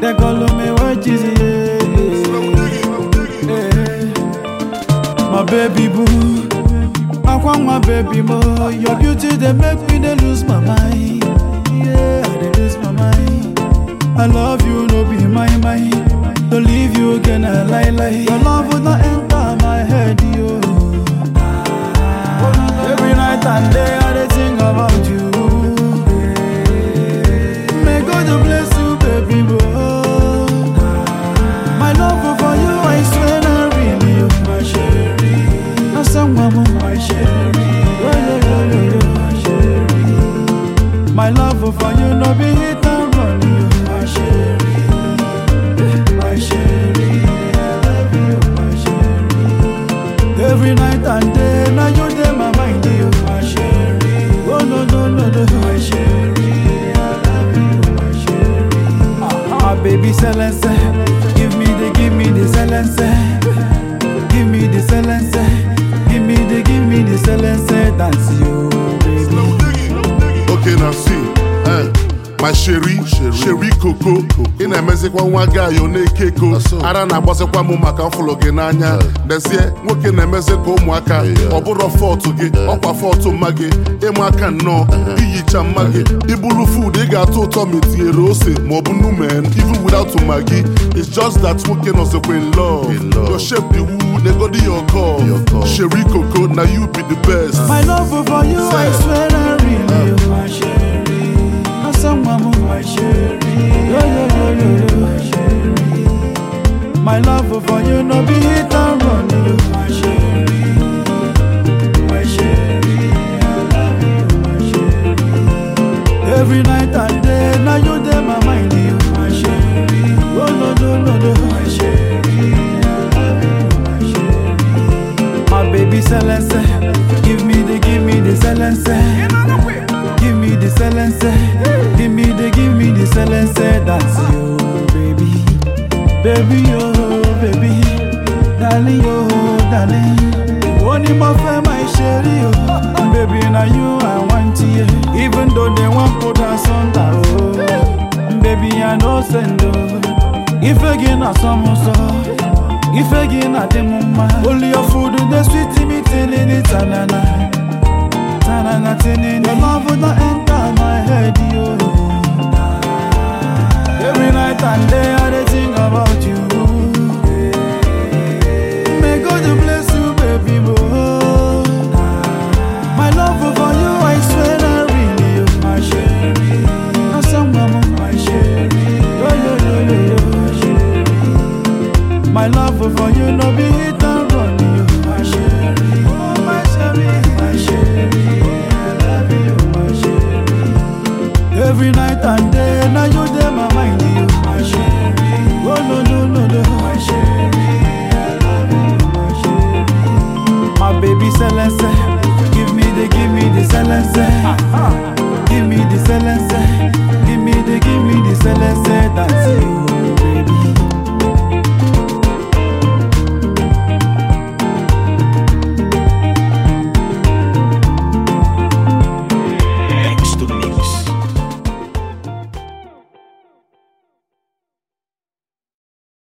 They call me what is my baby boo. I want my baby more. Your beauty they make me they lose my mind. Yeah, they lose my mind. I love you, no be my mind. To leave you again, I lie. Your love would not enter my head, yo. Every night and day I dey think about you. May God bless you, baby boy. My love for you, I swear I really you, my sherry. I sang mama, my sherry. My sherry. My love for you, no be hit and run you, my sherry. My sherry, I love you, my sherry. Every night and day, now you dey my mind, you, my sherry. Oh no, my sherry, I love you, my sherry. Baby, silence, give me the silence, give me the silence, give me the silence, dance you, baby. Okay, now see, my sherry Coco. In a mezikwa nwa guy on a keko. Ara na gbasekwa mu maka mfulo gị n'anya. Dezie nwoke na-emeze ka ụmụaka. Ọ bụrụ fọtụ gị, ọkwa fọtụ mma gị. Ịmụ aka nnọọ, iyicha mma gị. Ibulu food ị ga-atọ ụtọ ma etinyere ose ma ọ bụ numen. Even without Maggi, it's just that nwoke nọzikwa in love. Your shape the woo, negodi your call. Sherry Coco, now you be the best. My love for you, I swear I really you, my sherry. I sang mama, my sherry. My sherry. My love for you, no be hit and run you, my sherry. My sherry, I love you, my sherry. Every night and day, now you dey my mind, you, my sherry. Oh no, my sherry, I love you, my sherry. My baby silence, give me the silence. Give me the silence, give me the silence, that's you, baby. Baby, oh, baby, darling, oh, darling. Only my friend, my sherry, oh, baby, now you I want you. Even though they want put us on that, oh, baby, I know send oh. If again I some so, if again I dem only your food, the sweet me telling it, tanana, tanana, your love would not enter my